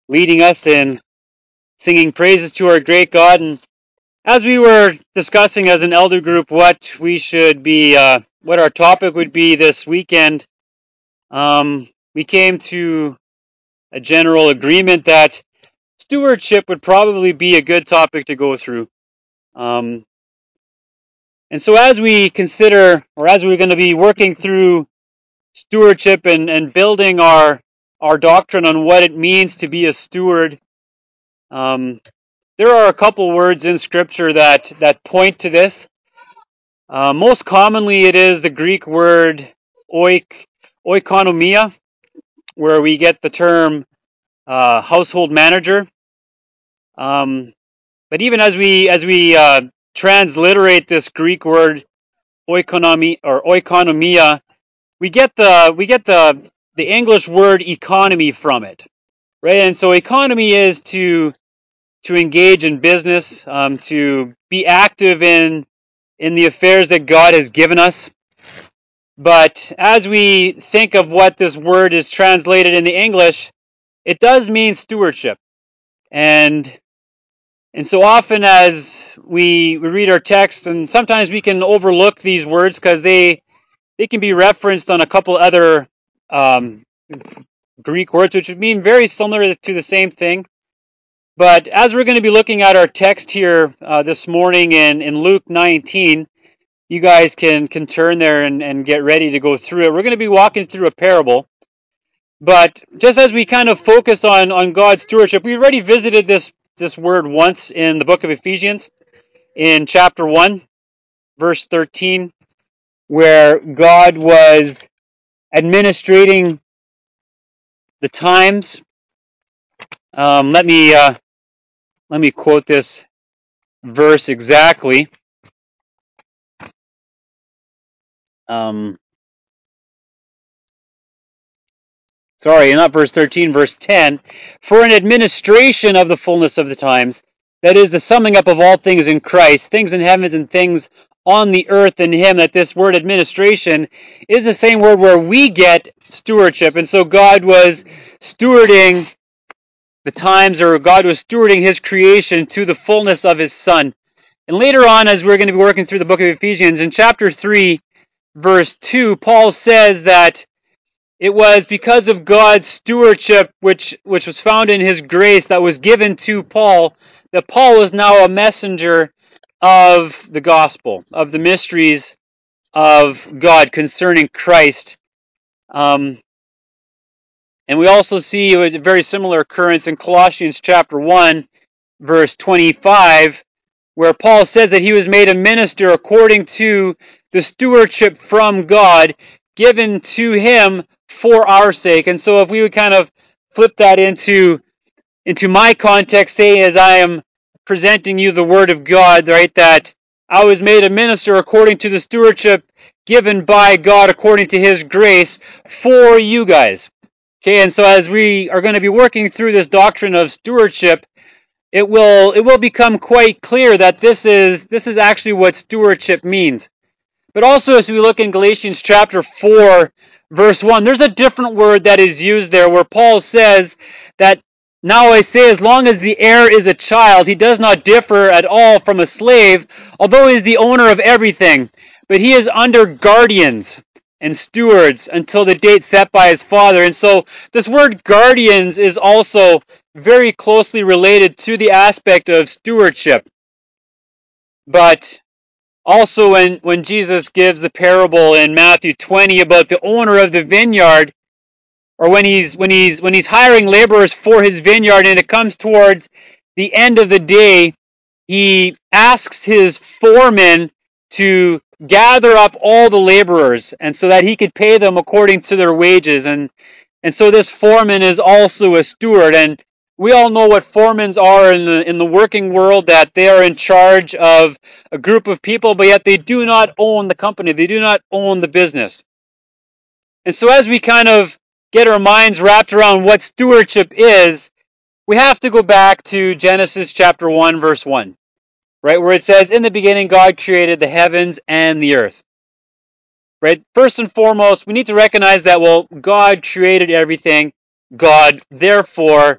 leading us in singing praises to our great God. And as we were discussing as an elder group what we should be, what our topic would be this weekend, we came to a general agreement that stewardship would probably be a good topic to go through. Um, and so as we consider, or as we're going to be working through stewardship and building our doctrine on what it means to be a steward, there are a couple words in Scripture that point to this. Most commonly, it is the Greek word oikonomia, where we get the term household manager. But even as we transliterate this Greek word oikonomy or oikonomia, we get the English word economy from it, right? And so economy is to engage in business, to be active in the affairs that God has given us. But as we think of what this word is translated in the English, it does mean stewardship. And so often as we read our text, and sometimes we can overlook these words because they can be referenced on a couple other um, Greek words, which would mean very similar to the same thing. But as we're going to be looking at our text here this morning in Luke 19, you guys can turn there and get ready to go through it. We're going to be walking through a parable. But just as we kind of focus on God's stewardship, we already visited this word once in the book of Ephesians in chapter 1, verse 13, where God was administrating the times. Let me quote this verse exactly. Um, Sorry, not verse 13, verse 10. For an administration of the fullness of the times, that is the summing up of all things in Christ, things in heavens and things on the earth in Him, that this word administration is the same word where we get stewardship. And so God was stewarding the times, or God was stewarding His creation to the fullness of His Son. And later on, as we're going to be working through the book of Ephesians, in chapter 3, verse 2, Paul says that it was because of God's stewardship, which was found in His grace that was given to Paul, that Paul is now a messenger of the gospel, of the mysteries of God concerning Christ. And we also see a very similar occurrence in Colossians chapter 1, verse 25, where Paul says that he was made a minister according to the stewardship from God given to him for our sake. And so if we would kind of flip that into my context, say as I am presenting you the word of God, right, that I was made a minister according to the stewardship given by God according to His grace for you guys. Okay, and so as we are going to be working through this doctrine of stewardship, it will become quite clear that this is actually what stewardship means. But also as we look in Galatians chapter 4, verse 1, there's a different word that is used there where Paul says that now I say as long as the heir is a child, he does not differ at all from a slave, although he is the owner of everything. But he is under guardians and stewards until the date set by his father. And so this word guardians is also very closely related to the aspect of stewardship. But also when Jesus gives the parable in Matthew 20 about the owner of the vineyard, or when he's hiring laborers for his vineyard and it comes towards the end of the day, he asks his foreman to gather up all the laborers and so that he could pay them according to their wages. And so this foreman is also a steward. And we all know what foremans are in the working world, that they are in charge of a group of people, but yet they do not own the company. They do not own the business. And so as we kind of get our minds wrapped around what stewardship is, we have to go back to Genesis chapter 1, verse 1, right, where it says, in the beginning God created the heavens and the earth. Right? First and foremost, we need to recognize that, well, God created everything. God, therefore,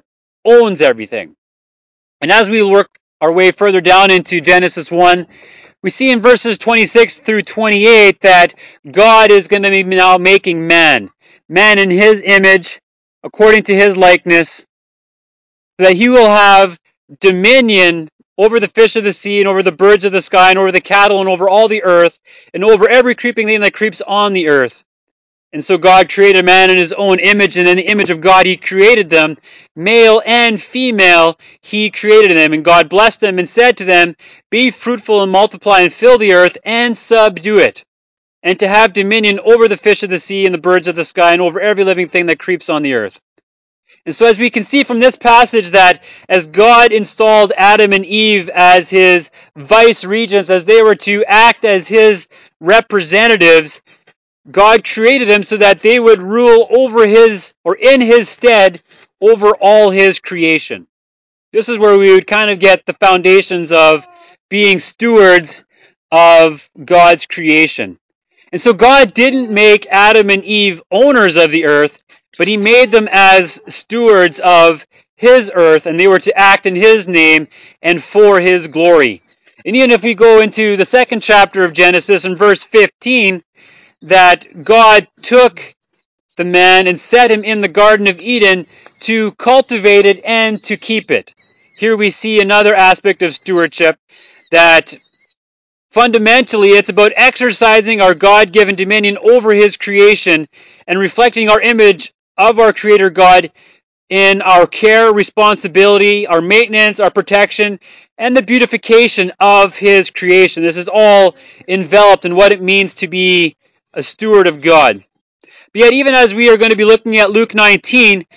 owns everything. And as we work our way further down into Genesis 1, we see in verses 26 through 28 that God is going to be now making man in his image, according to his likeness, so that he will have dominion over the fish of the sea and over the birds of the sky and over the cattle and over all the earth and over every creeping thing that creeps on the earth. And so God created man in his own image, and in the image of God he created them. Male and female he created them. And God blessed them and said to them, "Be fruitful and multiply and fill the earth and subdue it, and to have dominion over the fish of the sea and the birds of the sky and over every living thing that creeps on the earth." And so as we can see from this passage that as God installed Adam and Eve as his vice regents, as they were to act as his representatives, God created them so that they would rule over his, or in his stead, over all his creation. This is where we would kind of get the foundations of being stewards of God's creation. And so God didn't make Adam and Eve owners of the earth, but he made them as stewards of his earth, and they were to act in his name and for his glory. And even if we go into the second chapter of Genesis in verse 15, that God took the man and set him in the Garden of Eden to cultivate it and to keep it. Here we see another aspect of stewardship, that fundamentally it's about exercising our God-given dominion over his creation and reflecting our image of our Creator God in our care, responsibility, our maintenance, our protection, and the beautification of his creation. This is all enveloped in what it means to be a steward of God. But yet, even as we are going to be looking at Luke 19,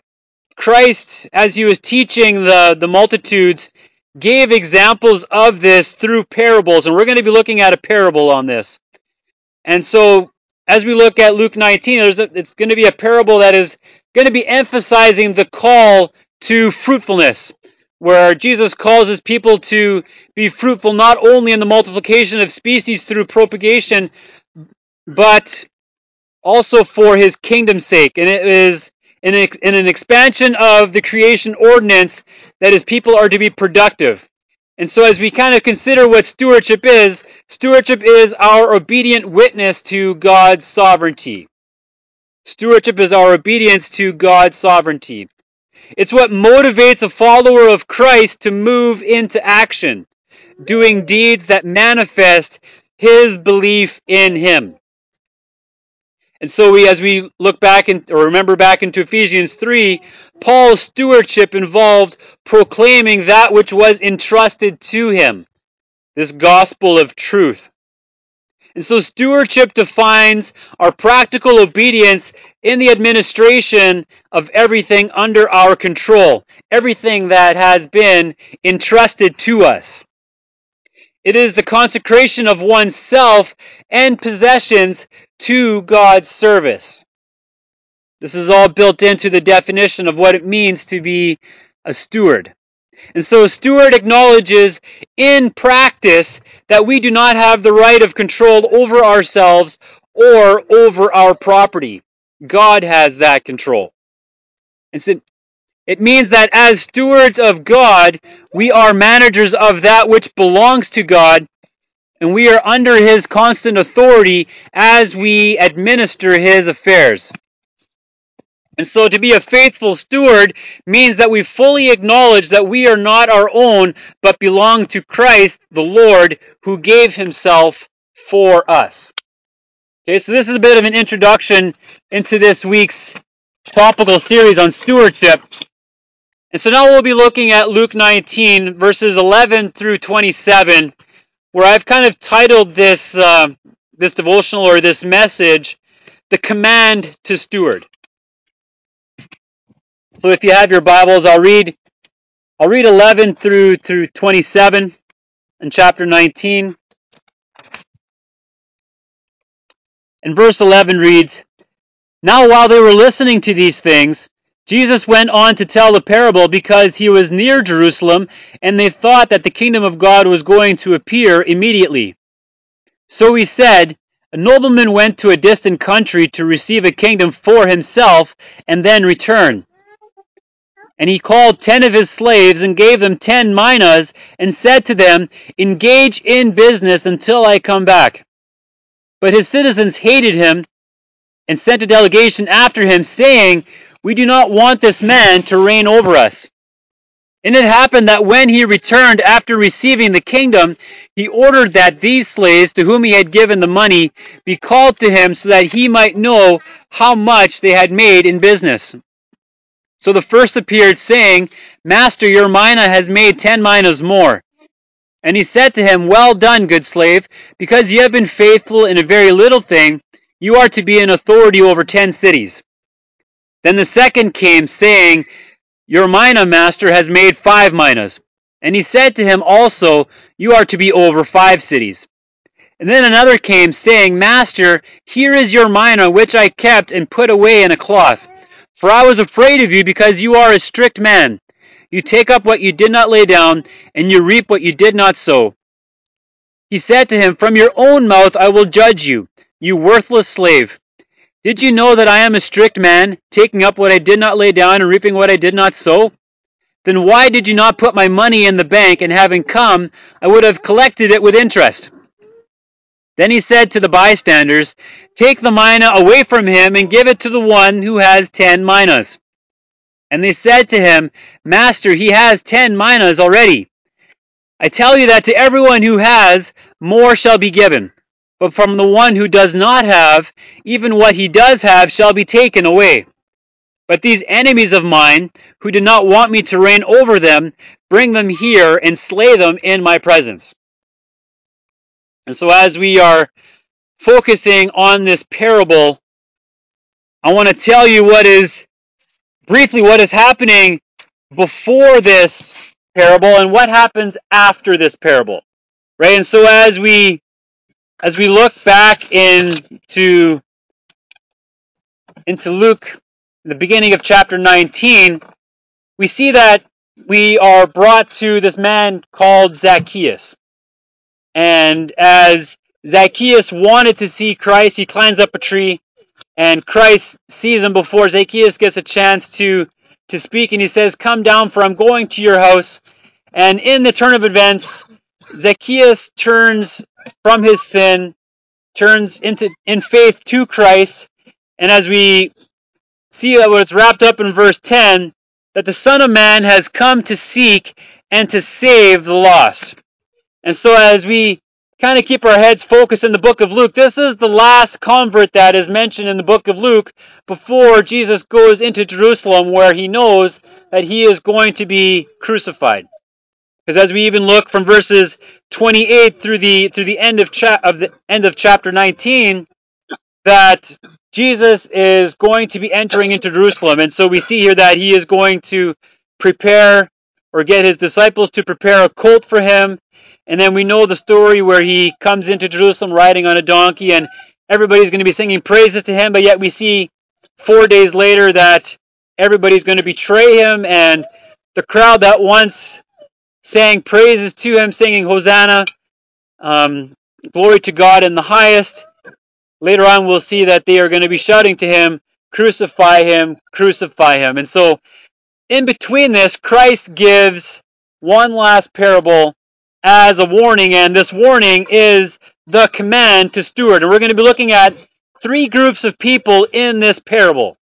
Christ, as he was teaching the multitudes, gave examples of this through parables, and we're going to be looking at a parable on this. And so, as we look at Luke 19, it's going to be a parable that is going to be emphasizing the call to fruitfulness, where Jesus calls his people to be fruitful not only in the multiplication of species through propagation, but also for his kingdom's sake. And it is in an expansion of the creation ordinance that his people are to be productive. And so as we kind of consider what stewardship is our obedient witness to God's sovereignty. Stewardship is our obedience to God's sovereignty. It's what motivates a follower of Christ to move into action, doing deeds that manifest his belief in him. And so as we look back or remember back into Ephesians 3, Paul's stewardship involved proclaiming that which was entrusted to him, this gospel of truth. And so stewardship defines our practical obedience in the administration of everything under our control, everything that has been entrusted to us. It is the consecration of oneself and possessions to God's service. This is all built into the definition of what it means to be a steward. And so a steward acknowledges in practice that we do not have the right of control over ourselves or over our property. God has that control. And so it means that as stewards of God, we are managers of that which belongs to God, and we are under his constant authority as we administer his affairs. And so to be a faithful steward means that we fully acknowledge that we are not our own, but belong to Christ, the Lord, who gave himself for us. Okay, so this is a bit of an introduction into this week's topical series on stewardship. And so now we'll be looking at Luke 19, verses 11 through 27, where I've kind of titled this devotional or this message, The Command to Steward. So if you have your Bibles, I'll read 11 through 27 in chapter 19. And verse 11 reads, "Now while they were listening to these things, Jesus went on to tell the parable because he was near Jerusalem, and they thought that the kingdom of God was going to appear immediately. So he said, a nobleman went to a distant country to receive a kingdom for himself and then return. And he called 10 of his slaves and gave them 10 minas and said to them, "Engage in business until I come back." But his citizens hated him and sent a delegation after him, saying, "We do not want this man to reign over us." And it happened that when he returned after receiving the kingdom, he ordered that these slaves to whom he had given the money be called to him so that he might know how much they had made in business. So the first appeared, saying, "Master, your mina has made 10 minas more." And he said to him, "Well done, good slave, because you have been faithful in a very little thing, you are to be in authority over 10 cities. Then the second came, saying, "Your mina, master, has made 5 minas." And he said to him also, "You are to be over 5 cities." And then another came, saying, "Master, here is your mina, which I kept and put away in a cloth. For I was afraid of you, because you are a strict man. You take up what you did not lay down, and you reap what you did not sow." He said to him, "From your own mouth I will judge you, you worthless slave. Did you know that I am a strict man, taking up what I did not lay down and reaping what I did not sow? Then why did you not put my money in the bank, and having come, I would have collected it with interest?" Then he said to the bystanders, "Take the mina away from him and give it to the one who has 10 minas." And they said to him, "Master, he has 10 minas already." "I tell you that to everyone who has, more shall be given. But from the one who does not have, even what he does have shall be taken away. But these enemies of mine, who did not want me to reign over them, bring them here and slay them in my presence." And so as we are focusing on this parable, I want to tell you briefly what is happening before this parable and what happens after this parable. Right? And so as we look back into Luke, the beginning of chapter 19, we see that we are brought to this man called Zacchaeus. And as Zacchaeus wanted to see Christ, he climbs up a tree, and Christ sees him before Zacchaeus gets a chance to speak, and he says, "Come down, for I'm going to your house." And in the turn of events, Zacchaeus turns from his sin, turns in faith to Christ, and as we see that it's wrapped up in verse 10, that the Son of Man has come to seek and to save the lost. And so as we kind of keep our heads focused in the book of Luke, this is the last convert that is mentioned in the book of Luke before Jesus goes into Jerusalem, where he knows that he is going to be crucified. Because as we even look from verses 28 through the end of chapter 19, that Jesus is going to be entering into Jerusalem. And so we see here that he is going to prepare or get his disciples to prepare a colt for him. And then we know the story where he comes into Jerusalem riding on a donkey, and everybody's going to be singing praises to him, but yet we see 4 days later that everybody's going to betray him, and the crowd that once sang praises to him, singing Hosanna, glory to God in the highest, later on we'll see that they are going to be shouting to him, "Crucify him, crucify him." And so in between this, Christ gives one last parable as a warning, and this warning is the command to steward. And we're going to be looking at 3 groups of people in this parable.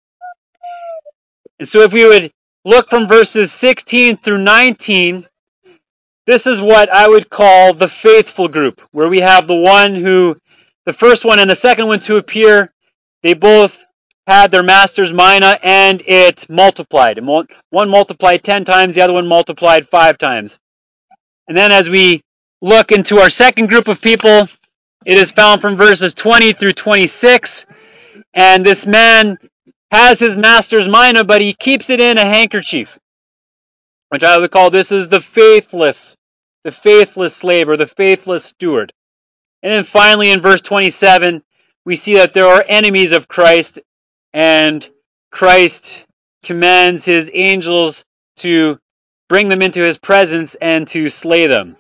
And so if we would look from verses 16 through 19, this is what I would call the faithful group, where we have the first one and the second one to appear. They both had their master's mina, and it multiplied. And one multiplied 10 times, the other one multiplied 5 times. And then as we look into our second group of people, it is found from verses 20 through 26. And this man has his master's mina, but he keeps it in a handkerchief, which I would call this is the faithless slave or the faithless steward. And then finally in verse 27, we see that there are enemies of Christ, and Christ commands his angels to bring them into his presence and to slay them.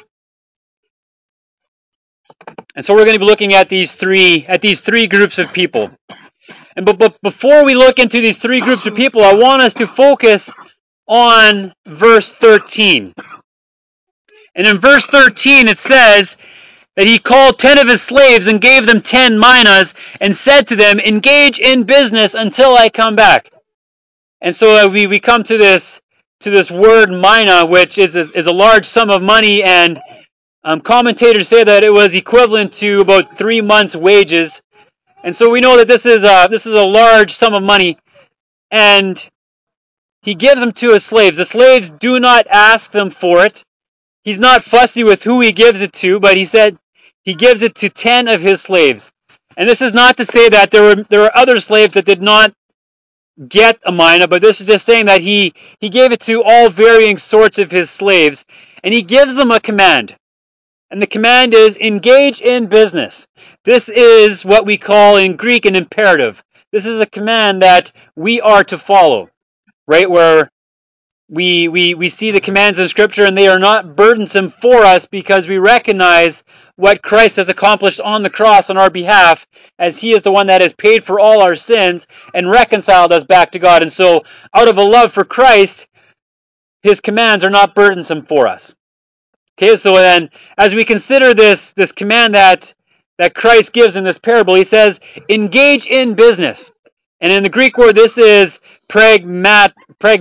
And so we're going to be looking at these three groups of people. And but before we look into these 3 groups of people, I want us to focus on verse 13. And in verse 13 it says that he called 10 of his slaves and gave them 10 minas and said to them, engage in business until I come back. And so we come to this word mina, which is a large sum of money, and commentators say that it was equivalent to about 3 months' wages. And so we know that this is a large sum of money, and he gives them to his slaves. The slaves do not ask them for it. He's not fussy with who he gives it to, but he said he gives it to 10 of his slaves. And this is not to say that there were other slaves that did not get a mina, but this is just saying that he gave it to all varying sorts of his slaves, and he gives them a command. And the command is engage in business. This is what we call in Greek an imperative. This is a command that we are to follow, right? Where we see the commands in Scripture, and they are not burdensome for us because we recognize what Christ has accomplished on the cross on our behalf, as he is the one that has paid for all our sins and reconciled us back to God. And so, out of a love for Christ, his commands are not burdensome for us. Okay, so then, as we consider this command that Christ gives in this parable, he says, engage in business. And in the Greek word, this is pragmata,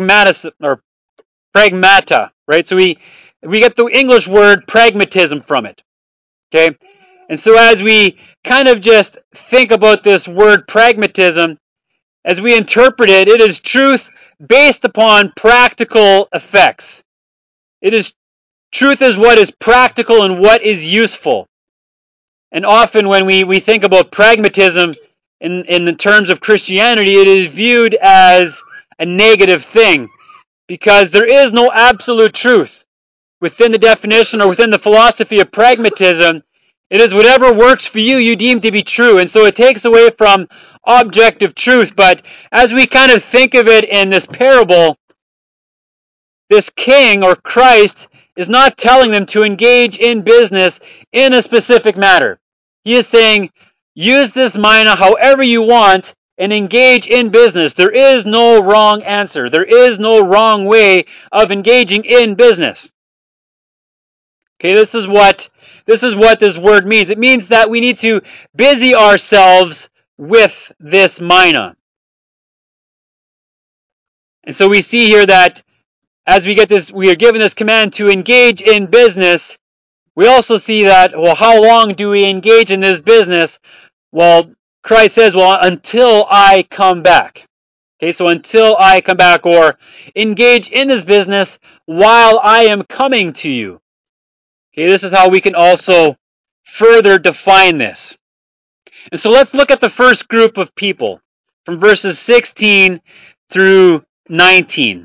right? So we get the English word pragmatism from it. Okay? And so as we kind of just think about this word pragmatism, as we interpret it, it is truth based upon practical effects. Truth is what is practical and what is useful. And often when we think about pragmatism in the terms of Christianity, it is viewed as a negative thing, because there is no absolute truth. Within the definition or within the philosophy of pragmatism, it is whatever works for you, you deem to be true. And so it takes away from objective truth. But as we kind of think of it in this parable, this king or Christ is not telling them to engage in business in a specific matter. He is saying, use this mina however you want and engage in business. There is no wrong answer. There is no wrong way of engaging in business. Okay, this is what this word means. It means that we need to busy ourselves with this mina. And so we see here that as we are given this command to engage in business. We also see that, well, how long do we engage in this business? Well, Christ says, well, until I come back. Okay, so until I come back, or engage in this business while I am coming to you. Okay, this is how we can also further define this. And so let's look at the first group of people from verses 16 through 19.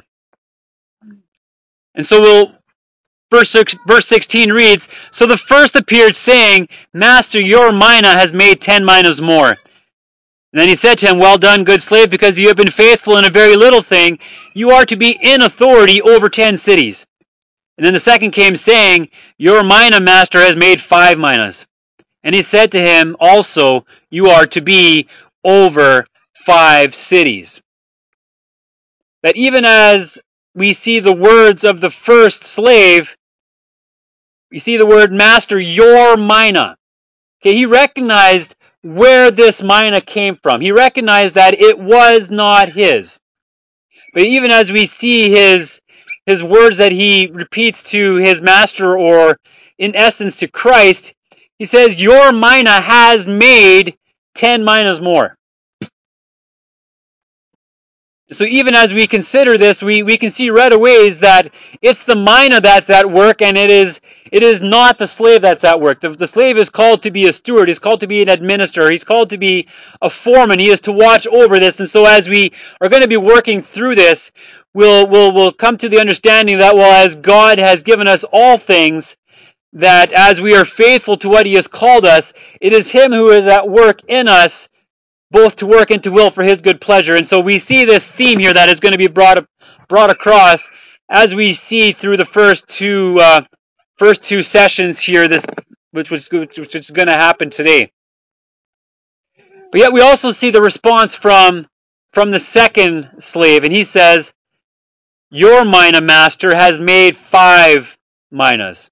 And so verse 16 reads, so the first appeared, saying, Master, your mina has made 10 minas more. And then he said to him, well done, good slave, because you have been faithful in a very little thing. You are to be in authority over 10 cities. And then the second came, saying, your mina, master, has made 5 minas. And he said to him also, you are to be over 5 cities. That even as we see the words of the first slave, we see the word master, your mina. Okay, he recognized where this mina came from. He recognized that it was not his. But even as we see his words that he repeats to his master, or in essence to Christ, he says, your mina has made 10 minas more. So even as we consider this, we can see right away that it's the mina that's at work, and it is not the slave that's at work. The slave is called to be a steward. He's called to be an administrator. He's called to be a foreman. He is to watch over this. And so as we are going to be working through this, we'll come to the understanding that, well, as God has given us all things, that as we are faithful to what he has called us, it is him who is at work in us, both to work and to will for his good pleasure. And so we see this theme here that is going to be brought across as we see through the first two sessions here, which is going to happen today. But yet we also see the response from the second slave, and he says, your mina master has made 5 minas.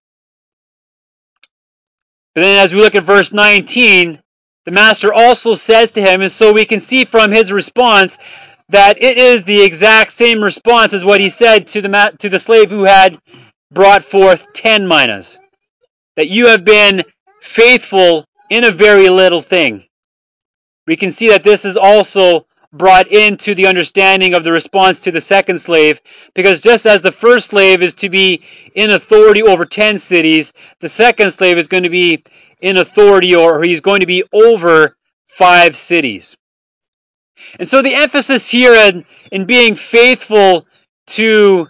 But then as we look at verse 19, the master also says to him, and so we can see from his response that it is the exact same response as what he said to the slave who had brought forth 10 minas. That you have been faithful in a very little thing. We can see that this is also brought into the understanding of the response to the second slave, because just as the first slave is to be in authority over 10 cities, the second slave is going to be in authority, or he's going to be over 5 cities. And so the emphasis here in being faithful to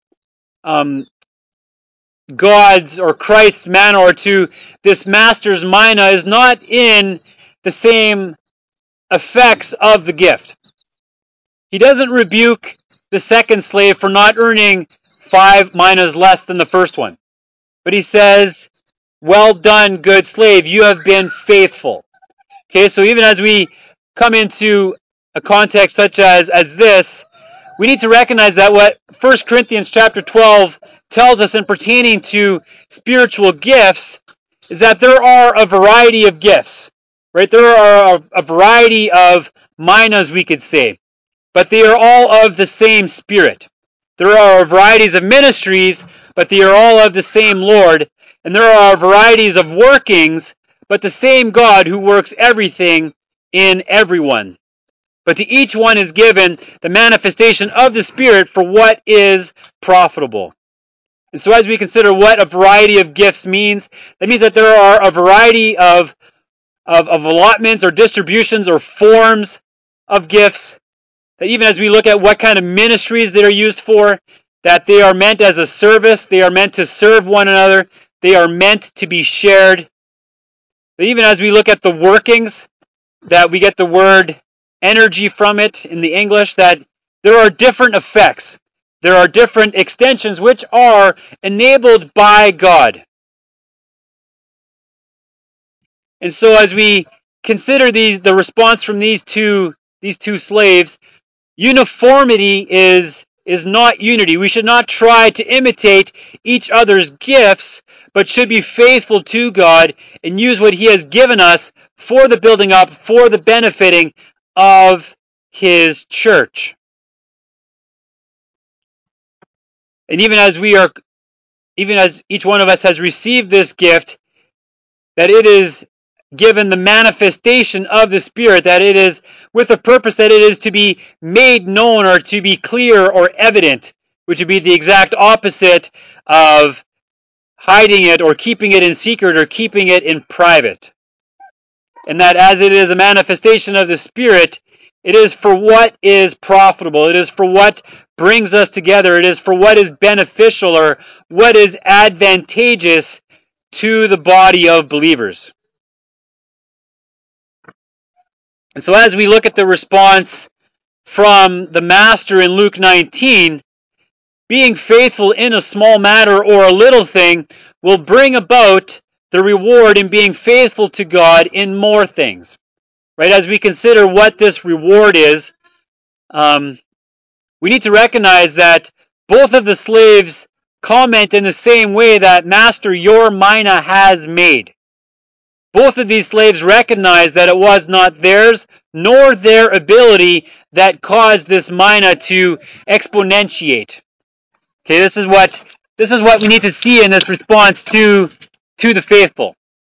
God's or Christ's manna, or to this master's mina, is not in the same effects of the gift. He doesn't rebuke the second slave for not earning 5 minas less than the first one. But he says, well done, good slave, you have been faithful. Okay, so even as we come into a context such as this, we need to recognize that what 1 Corinthians chapter 12 tells us in pertaining to spiritual gifts is that there are a variety of gifts, right? There are a variety of minas, we could say, but they are all of the same Spirit. There are varieties of ministries, but they are all of the same Lord, and there are varieties of workings, but the same God who works everything in everyone. But to each one is given the manifestation of the Spirit for what is profitable. And so as we consider what a variety of gifts means, that means that there are a variety of allotments or distributions or forms of gifts, that even as we look at what kind of ministries they are used for, that they are meant as a service, they are meant to serve one another, they are meant to be shared. But even as we look at the workings, that we get the word energy from it in the English, that there are different effects. There are different extensions which are enabled by God. And so as we consider the response from these two slaves, uniformity is not unity. We should not try to imitate each other's gifts, but should be faithful to God and use what He has given us for the building up, for the benefiting of His church. And even as each one of us has received this gift, that it is given the manifestation of the Spirit, that it is with a purpose, that it is to be made known or to be clear or evident, which would be the exact opposite of hiding it or keeping it in secret or keeping it in private. And that as it is a manifestation of the Spirit, it is for what is profitable. It is for what brings us together. It is for what is beneficial or what is advantageous to the body of believers. And so as we look at the response from the Master in Luke 19, being faithful in a small matter or a little thing will bring about the reward in being faithful to God in more things. Right? As we consider what this reward is, we need to recognize that both of the slaves comment in the same way that, Master, your mina has made. Both of these slaves recognize that it was not theirs nor their ability that caused this mina to exponentiate. Okay, this is what we need to see in this response to the faithful.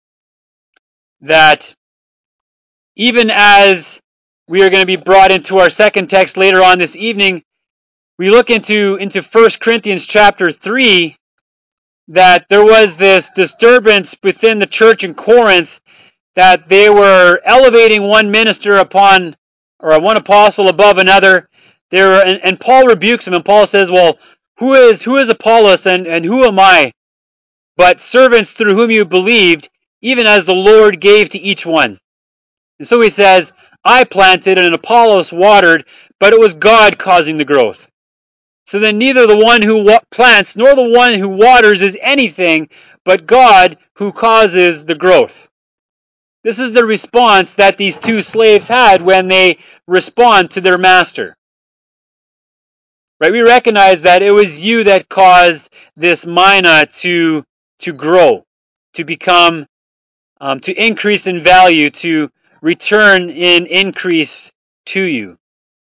That even as we are going to be brought into our second text later on this evening, we look into 1 Corinthians chapter 3, that there was this disturbance within the church in Corinth, that they were elevating one minister upon, or one apostle above another. And Paul rebukes him, and Paul says, well, who is Apollos and who am I? But servants through whom you believed, even as the Lord gave to each one. And so he says, I planted and Apollos watered, but it was God causing the growth. So then neither the one who plants nor the one who waters is anything, but God who causes the growth. This is the response that these two slaves had when they respond to their master. Right? We recognize that it was you that caused this mina to grow, to become, to increase in value, to return in increase to you.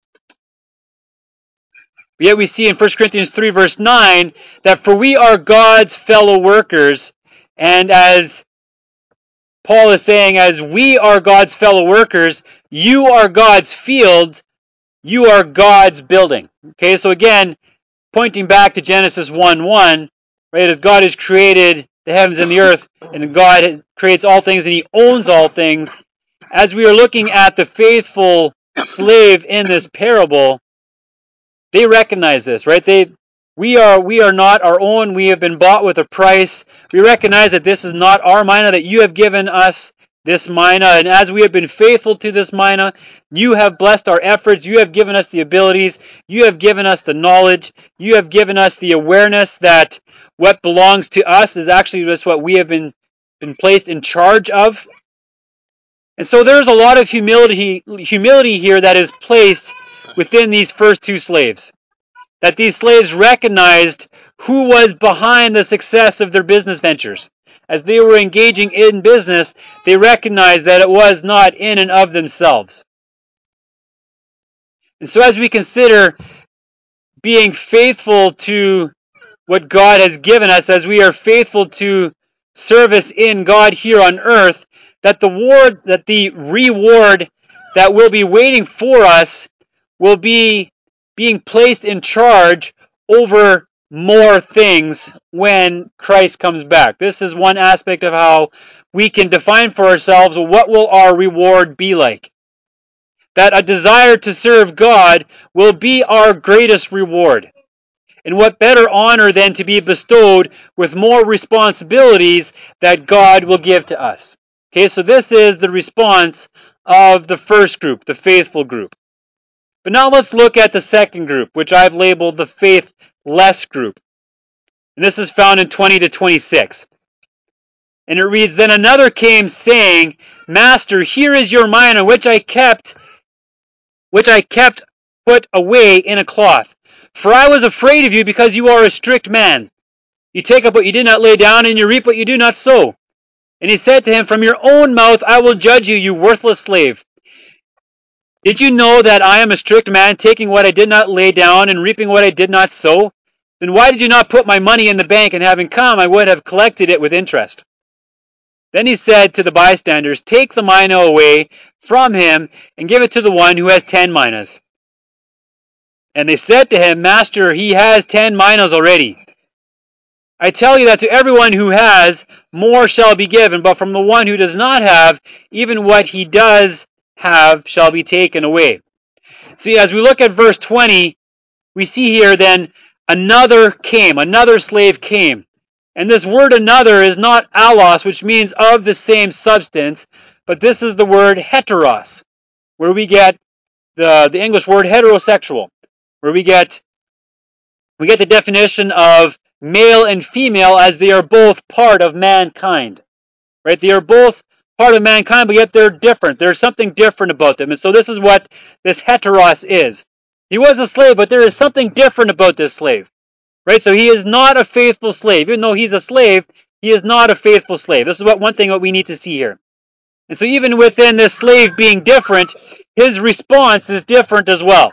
But yet we see in 1 Corinthians 3 verse 9 that for we are God's fellow workers, and as Paul is saying, as we are God's fellow workers, you are God's field, you are God's building. Okay, so again, pointing back to Genesis 1:1, right, as God has created the heavens and the earth, and God creates all things, and He owns all things. As we are looking at the faithful slave in this parable, they recognize this, right? We are not our own. We have been bought with a price. We recognize that this is not our mina, that you have given us this mina, and as we have been faithful to this mina, you have blessed our efforts. You have given us the abilities. You have given us the knowledge. You have given us the awareness that what belongs to us is actually just what we have been placed in charge of. And so there's a lot of humility here that is placed within these first two slaves. That these slaves recognized who was behind the success of their business ventures. As they were engaging in business, they recognized that it was not in and of themselves. And so as we consider being faithful to what God has given us, as we are faithful to service in God here on earth, that the reward that will be waiting for us will be being placed in charge over more things when Christ comes back. This is one aspect of how we can define for ourselves what will our reward be like. That a desire to serve God will be our greatest reward. And what better honor than to be bestowed with more responsibilities that God will give to us. Okay, so this is the response of the first group, the faithful group. But now let's look at the second group, which I've labeled the faithless group. And this is found in 20 to 26. And it reads, Then another came saying, Master, here is your mina, which I kept put away in a cloth. For I was afraid of you, because you are a strict man. You take up what you did not lay down, and you reap what you do not sow. And he said to him, From your own mouth I will judge you, you worthless slave. Did you know that I am a strict man, taking what I did not lay down, and reaping what I did not sow? Then why did you not put my money in the bank, and having come, I would have collected it with interest? Then he said to the bystanders, Take the mina away from him, and give it to the one who has 10 minas. And they said to him, Master, he has 10 minas already. I tell you that to everyone who has, more shall be given, but from the one who does not have, even what he does have shall be taken away. See, as we look at verse 20, we see here then another slave came. And this word another is not allos, which means of the same substance, but this is the word heteros, where we get the English word heterosexual, where we get the definition of male and female as they are both part of mankind. Right? They are both part of mankind, but yet they're different. There's something different about them. And so this is what this heteros is. He was a slave, but there is something different about this slave. Right? So he is not a faithful slave. Even though he's a slave, he is not a faithful slave. This is one thing that we need to see here. And so even within this slave being different, his response is different as well.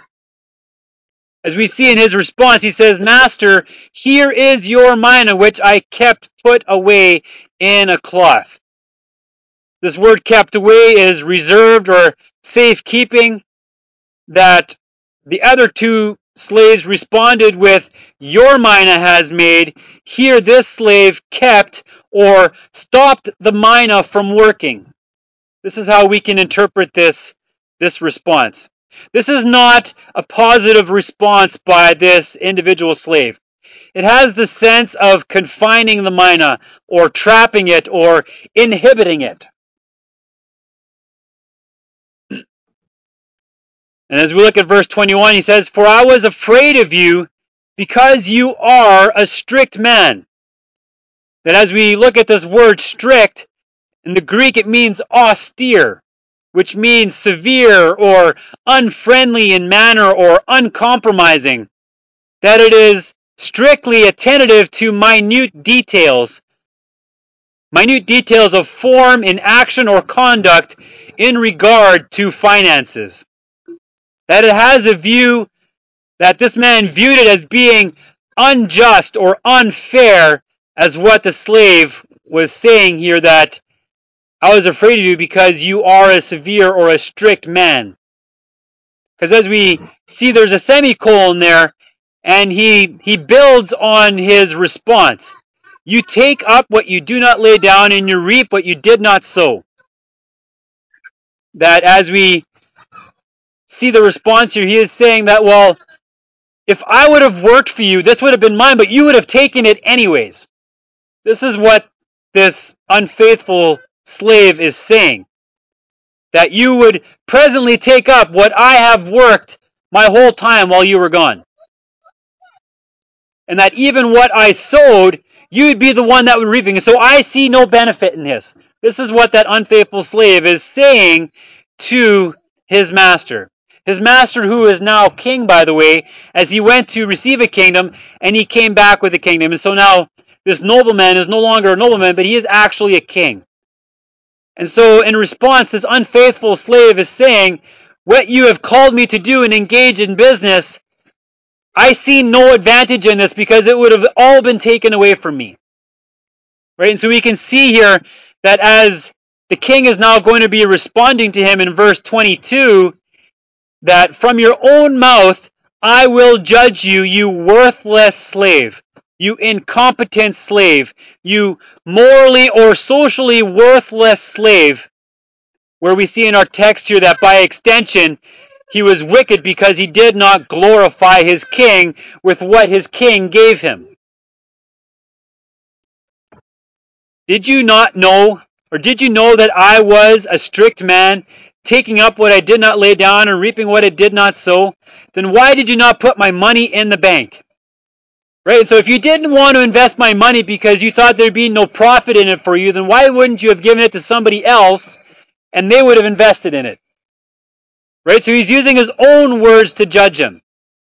As we see in his response, he says, Master, here is your mina, which I kept put away in a cloth. This word kept away is reserved or safekeeping. That the other two slaves responded with, Your mina has made. Here this slave kept or stopped the mina from working. This is how we can interpret this response. This is not a positive response by this individual slave. It has the sense of confining the mina, or trapping it, or inhibiting it. And as we look at verse 21, he says, For I was afraid of you, because you are a strict man. That as we look at this word strict, in the Greek it means austere, which means severe or unfriendly in manner or uncompromising. that it is strictly attentive to minute details of form in action or conduct in regard to finances. That it has a view that this man viewed it as being unjust or unfair, as what the slave was saying here, that I was afraid of you because you are a severe or a strict man. Because as we see, there's a semicolon there, and he builds on his response. You take up what you do not lay down, and you reap what you did not sow. That as we see the response here, he is saying that, well, if I would have worked for you, this would have been mine, but you would have taken it anyways. This is what this unfaithful slave is saying. That you would presently take up what I have worked my whole time while you were gone. And that even what I sowed, you would be the one that would reap it. So I see no benefit in this. This is what that unfaithful slave is saying to his master. His master, who is now king, by the way, as he went to receive a kingdom, and he came back with a kingdom. And so now this nobleman is no longer a nobleman, but he is actually a king. And so in response, this unfaithful slave is saying, what you have called me to do and engage in business, I see no advantage in this because it would have all been taken away from me. Right? And so we can see here that as the king is now going to be responding to him in verse 22, that from your own mouth I will judge you, you worthless slave, you incompetent slave, you morally or socially worthless slave, where we see in our text here that by extension he was wicked because he did not glorify his king with what his king gave him. Did you not know, or did you know that I was a strict man, taking up what I did not lay down and reaping what I did not sow? Then why did you not put my money in the bank? Right? So if you didn't want to invest my money because you thought there'd be no profit in it for you, then why wouldn't you have given it to somebody else and they would have invested in it? Right? So he's using his own words to judge him.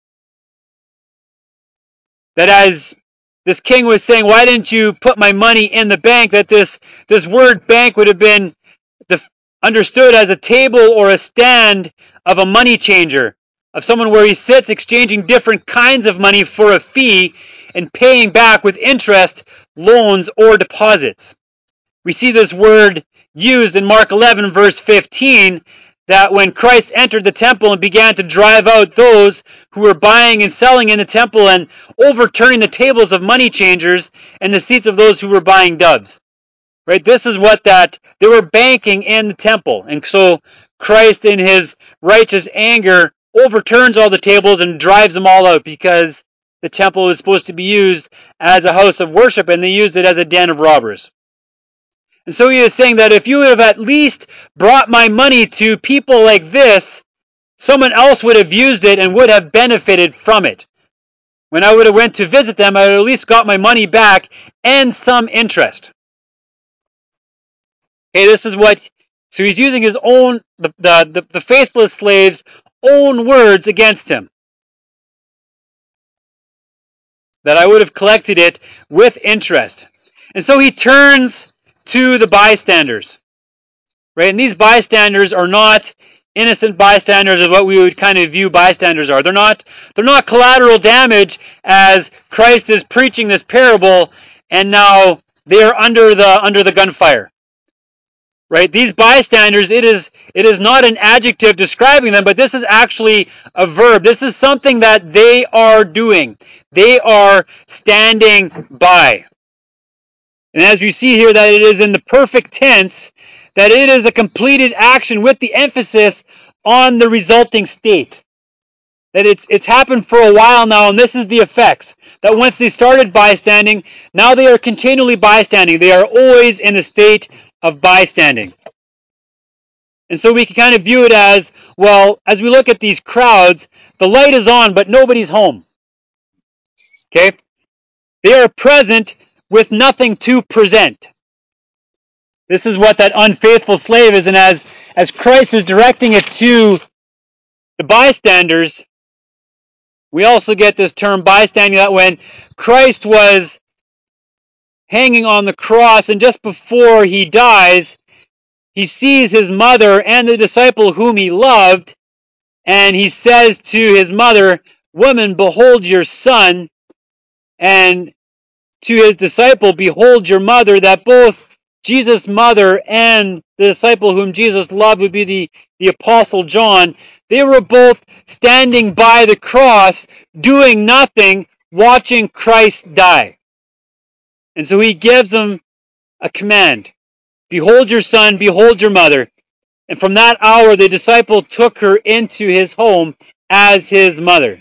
That as this king was saying, why didn't you put my money in the bank? That this word bank would have been understood as a table or a stand of a money changer, of someone where he sits exchanging different kinds of money for a fee and paying back with interest, loans, or deposits. We see this word used in Mark 11, verse 15, that when Christ entered the temple and began to drive out those who were buying and selling in the temple and overturning the tables of money changers and the seats of those who were buying doves. Right? This is what that they were banking in the temple. And so Christ in his righteous anger overturns all the tables and drives them all out because the temple was supposed to be used as a house of worship and they used it as a den of robbers. And so he is saying that if you would have at least brought my money to people like this, someone else would have used it and would have benefited from it. When I would have went to visit them, I would have at least got my money back and some interest. Okay, this is what, so he's using his own, the faithless slave's own words against him. That I would have collected it with interest. And so he turns to the bystanders. Right? And these bystanders are not innocent bystanders of what we would kind of view bystanders are. They're not collateral damage as Christ is preaching this parable and now they are under the gunfire. Right? These bystanders, it is not an adjective describing them, but this is actually a verb. This is something that they are doing. They are standing by. And as you see here that it is in the perfect tense, that it is a completed action with the emphasis on the resulting state. That it's happened for a while now, and this is the effects. That once they started bystanding, now they are continually bystanding. They are always in a state of bystanding. And so we can kind of view it as, well, as we look at these crowds, the light is on, but nobody's home. Okay? They are present with nothing to present. This is what that unfaithful slave is, and as Christ is directing it to the bystanders, We also get this term bystander, that when Christ was hanging on the cross and just before he dies, he sees his mother and the disciple whom he loved, and he says to his mother, "Woman, behold your son," and to his disciple, "Behold your mother," that both Jesus' mother and the disciple whom Jesus loved would be the Apostle John. They were both standing by the cross, doing nothing, watching Christ die. And so he gives them a command. "Behold your son, behold your mother." And from that hour, the disciple took her into his home as his mother.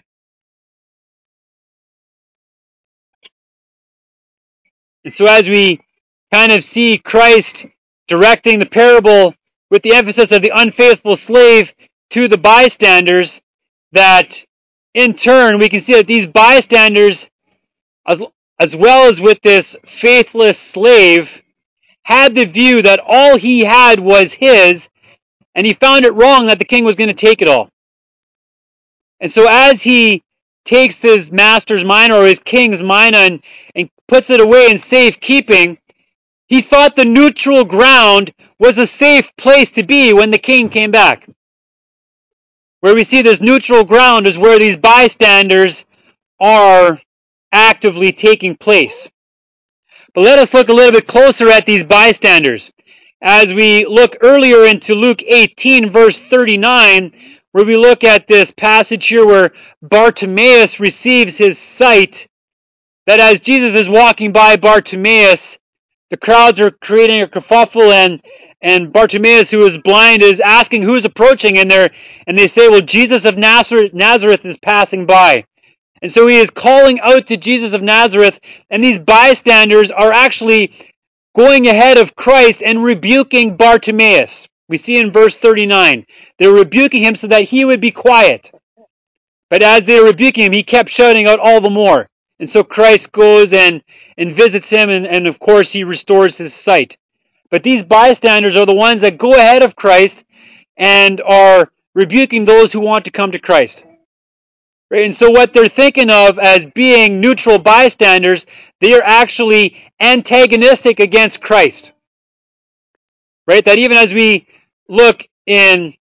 And so as we kind of see Christ directing the parable with the emphasis of the unfaithful slave to the bystanders, that in turn we can see that these bystanders, as well as with this faithless slave, had the view that all he had was his, and he found it wrong that the king was going to take it all. And so as he takes his master's mina or his king's mina and puts it away in safekeeping, he thought the neutral ground was a safe place to be when the king came back. Where we see this neutral ground is where these bystanders are actively taking place. But let us look a little bit closer at these bystanders. As we look earlier into Luke 18, verse 39, where we look at this passage here where Bartimaeus receives his sight, that as Jesus is walking by Bartimaeus, the crowds are creating a kerfuffle, and Bartimaeus, who is blind, is asking who's approaching, and they say, well, Jesus of Nazareth is passing by. And so he is calling out to Jesus of Nazareth, and these bystanders are actually going ahead of Christ and rebuking Bartimaeus. We see in verse 39, they're rebuking him so that he would be quiet. But as they were rebuking him, he kept shouting out all the more. And so Christ goes and visits him, and of course he restores his sight. But these bystanders are the ones that go ahead of Christ and are rebuking those who want to come to Christ. Right? And so what they're thinking of as being neutral bystanders, they are actually antagonistic against Christ. Right? That even as we look in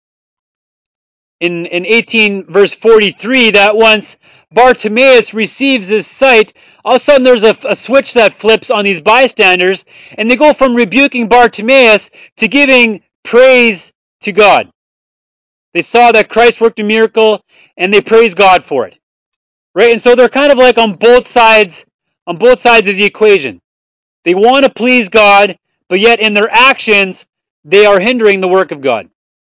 18 verse 43, that once Bartimaeus receives his sight, all of a sudden there's a switch that flips on these bystanders, and they go from rebuking Bartimaeus to giving praise to God. They saw that Christ worked a miracle, and they praise God for it. Right? And so they're kind of like on both sides of the equation. They want to please God, but yet in their actions, they are hindering the work of God.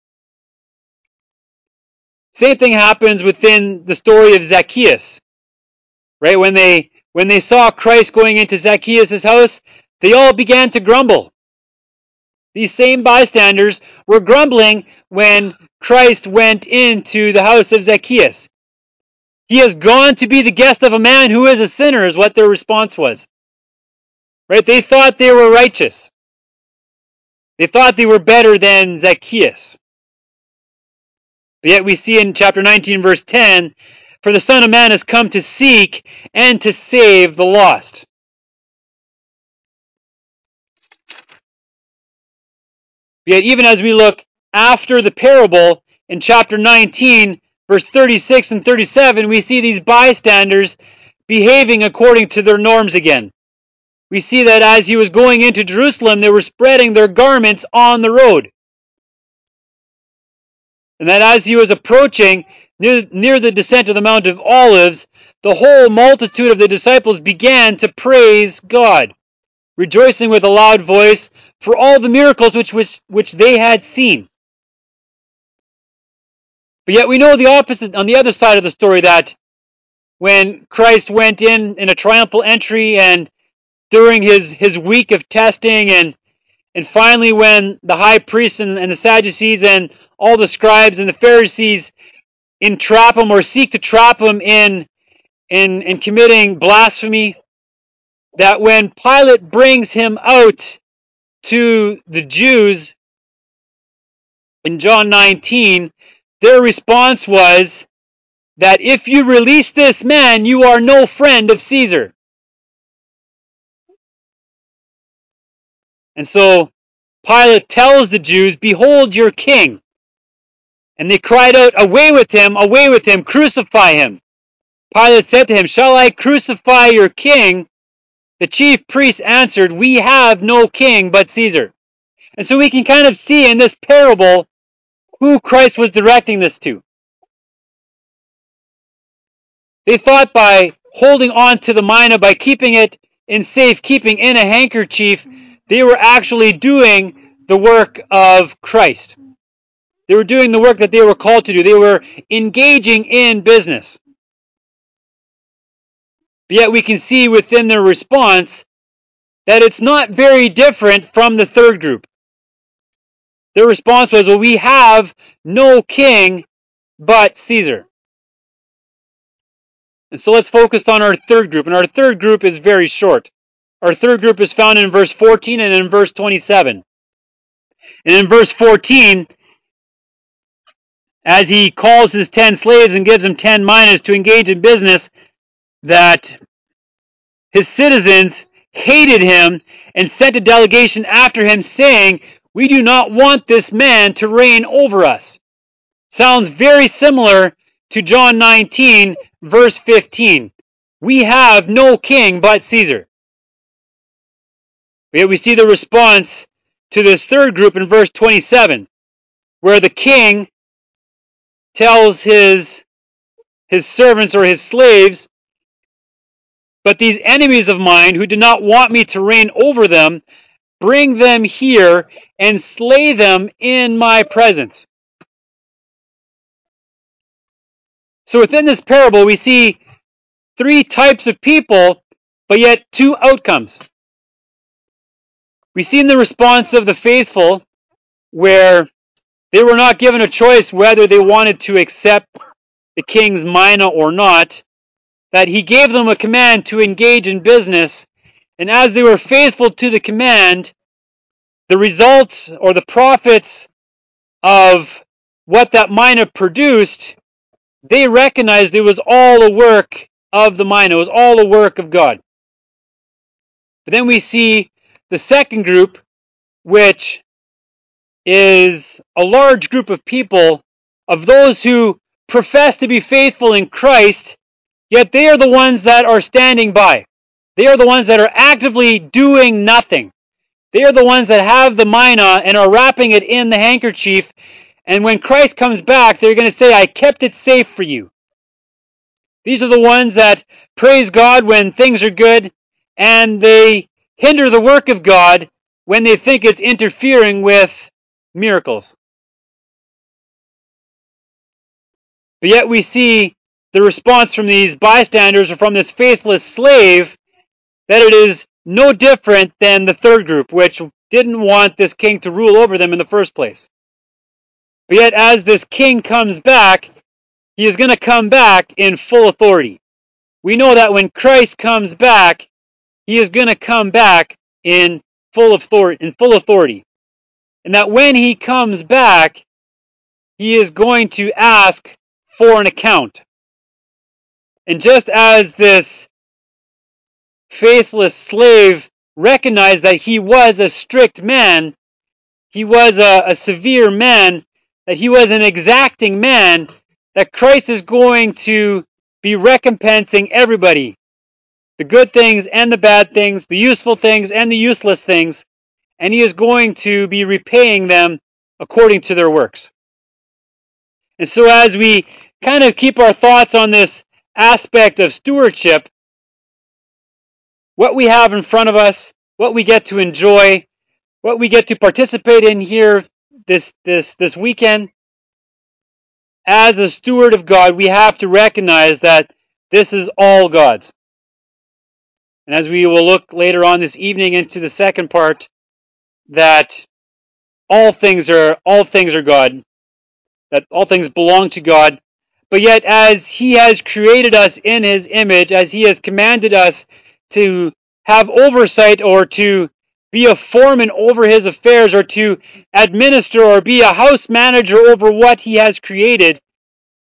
Same thing happens within the story of Zacchaeus. Right? When they saw Christ going into Zacchaeus' house, they all began to grumble. These same bystanders were grumbling when Christ went into the house of Zacchaeus. He has gone to be the guest of a man who is a sinner, is what their response was. Right? They thought they were righteous. They thought they were better than Zacchaeus. But yet we see in chapter 19, verse 10, "For the Son of Man has come to seek and to save the lost." Yet even as we look after the parable in chapter 19, verse 36 and 37, we see these bystanders behaving according to their norms again. We see that as he was going into Jerusalem, they were spreading their garments on the road. And that as he was approaching near the descent of the Mount of Olives, the whole multitude of the disciples began to praise God, rejoicing with a loud voice for all the miracles which they had seen. But yet we know the opposite on the other side of the story, that when Christ went in a triumphal entry, and during his week of testing, and finally when the high priests and the Sadducees and all the scribes and the Pharisees entrap him or seek to trap him in committing blasphemy, that when Pilate brings him out to the Jews in John 19, their response was that if you release this man, you are no friend of Caesar. And so Pilate tells the Jews, behold your king. And they cried out, away with him, crucify him. Pilate said to him, shall I crucify your king? The chief priests answered, we have no king but Caesar. And so we can kind of see in this parable who Christ was directing this to. They thought by holding on to the mina, by keeping it in safekeeping in a handkerchief, they were actually doing the work of Christ. They were doing the work that they were called to do. They were engaging in business. But yet we can see within their response that it's not very different from the third group. Their response was, well, we have no king but Caesar. And so let's focus on our third group. And our third group is very short. Our third group is found in verse 14 and in verse 27. And in verse 14, as he calls his 10 slaves and gives them 10 minas to engage in business, that his citizens hated him and sent a delegation after him saying, we do not want this man to reign over us. Sounds very similar to John 19, verse 15. We have no king but Caesar. Yet we see the response to this third group in verse 27, where the king tells his servants or his slaves, but these enemies of mine who do not want me to reign over them, bring them here and slay them in my presence. So within this parable, we see three types of people, but yet two outcomes. We see in the response of the faithful, where they were not given a choice whether they wanted to accept the king's mina or not, that he gave them a command to engage in business, and as they were faithful to the command, the results or the profits of what that mina produced, they recognized it was all a work of the mina, it was all a work of God. But then we see the second group, which is a large group of people, of those who profess to be faithful in Christ, yet they are the ones that are standing by. They are the ones that are actively doing nothing. They are the ones that have the mina and are wrapping it in the handkerchief, and when Christ comes back, they're going to say, I kept it safe for you. These are the ones that praise God when things are good, and they hinder the work of God when they think it's interfering with miracles. But yet we see the response from these bystanders or from this faithless slave that it is no different than the third group, which didn't want this king to rule over them in the first place. But yet as this king comes back, he is going to come back in full authority. We know that when Christ comes back, he is going to come back in full authority. And that when he comes back, he is going to ask for an account. And just as this faithless slave recognized that he was a strict man, he was a severe man, that he was an exacting man, that Christ is going to be recompensing everybody. The good things and the bad things, the useful things and the useless things, and he is going to be repaying them according to their works. And so as we kind of keep our thoughts on this aspect of stewardship, what we have in front of us, what we get to enjoy, what we get to participate in here this weekend, as a steward of God, we have to recognize that this is all God's. And as we will look later on this evening into the second part, that all things are God, that all things belong to God. But yet, as He has created us in His image, as He has commanded us to have oversight or to be a foreman over His affairs or to administer or be a house manager over what He has created,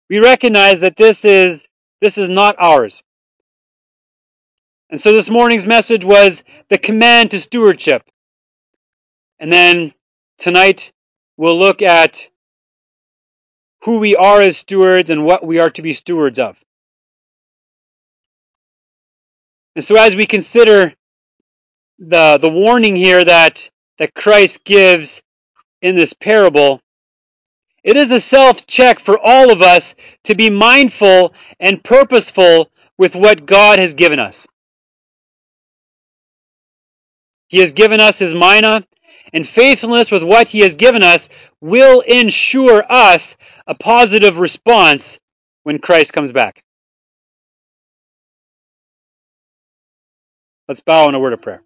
we recognize that this is not ours. And so this morning's message was the command to stewardship. And then tonight we'll look at who we are as stewards and what we are to be stewards of. And so as we consider the warning here that Christ gives in this parable, it is a self-check for all of us to be mindful and purposeful with what God has given us. He has given us His mina, and faithfulness with what He has given us will ensure us a positive response when Christ comes back. Let's bow in a word of prayer.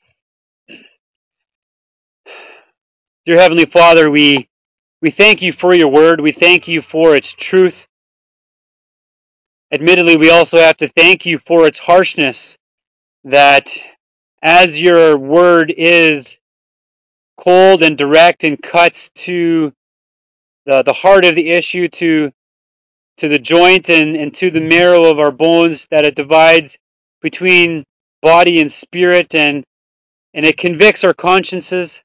Dear Heavenly Father, we thank You for Your word. We thank You for its truth. Admittedly, we also have to thank You for its harshness, that as Your word is cold and direct and cuts to the heart of the issue, to the joint and to the marrow of our bones, that it divides between body and spirit, and it convicts our consciences.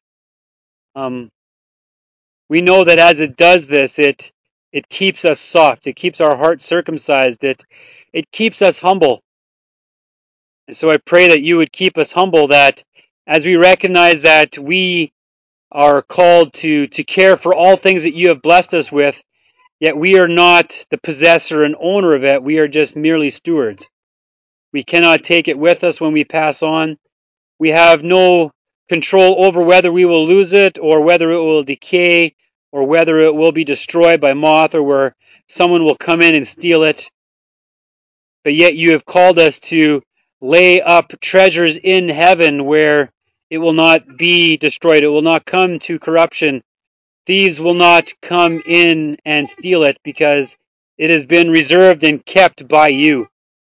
We know that as it does this, it keeps us soft. It keeps our heart circumcised. It keeps us humble. And so I pray that You would keep us humble, that as we recognize that we are called to care for all things that You have blessed us with, yet we are not the possessor and owner of it. We are just merely stewards. We cannot take it with us when we pass on. We have no control over whether we will lose it, or whether it will decay, or whether it will be destroyed by moth, or where someone will come in and steal it. But yet You have called us to lay up treasures in heaven where it will not be destroyed. It will not come to corruption. Thieves will not come in and steal it, because it has been reserved and kept by You.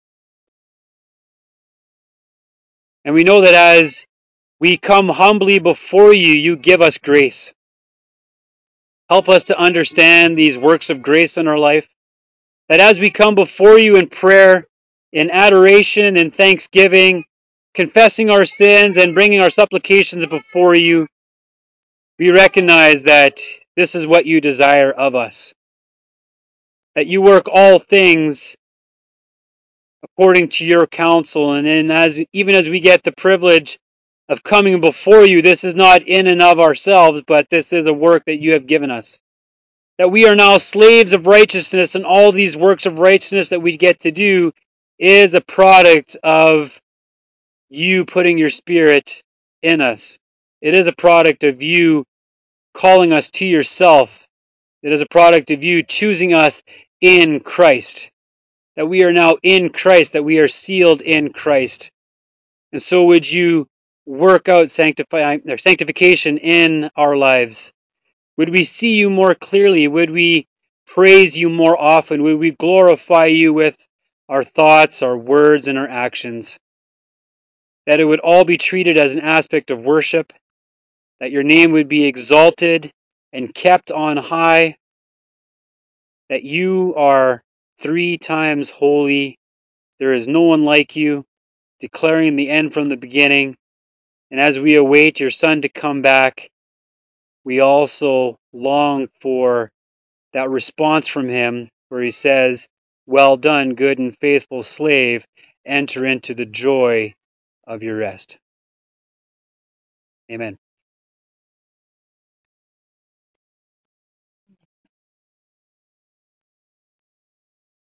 And we know that as we come humbly before You, You give us grace. Help us to understand these works of grace in our life, that as we come before You in prayer, in adoration and thanksgiving, confessing our sins and bringing our supplications before You, we recognize that this is what You desire of us, that You work all things according to Your counsel. And then even as we get the privilege of coming before You, this is not in and of ourselves, but this is a work that You have given us. That we are now slaves of righteousness, and all these works of righteousness that we get to do is a product of You putting Your Spirit in us. It is a product of You calling us to Yourself. It is a product of You choosing us in Christ. That we are now in Christ, that we are sealed in Christ. And so would You work out sanctification in our lives? Would we see You more clearly? Would we praise You more often? Would we glorify You with our thoughts, our words, and our actions? That it would all be treated as an aspect of worship, that Your name would be exalted and kept on high, that You are 3 times holy. There is no one like You, declaring the end from the beginning. And as we await Your Son to come back, we also long for that response from Him where He says, "Well done, good and faithful slave, enter into the joy of your rest." Amen.